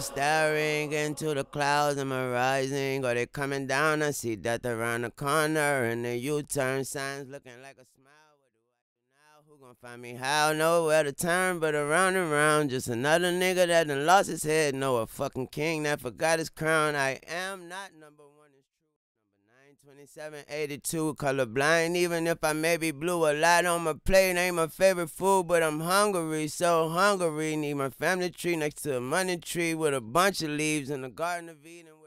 staring into the clouds, am I rising or they coming down? I see death around the corner and the U-turn signs looking like a smile. What do I do now? Who gon' find me? How? Nowhere to turn but around and round. Just another nigga that done lost his head. No, a fucking king that forgot his crown. I am not number one. It's true. Number 92782, colorblind. Even if I may be blue, a lot on my plate ain't my favorite food, but I'm hungry, so hungry. Need my family tree next to a money tree with a bunch of leaves in the Garden of Eden.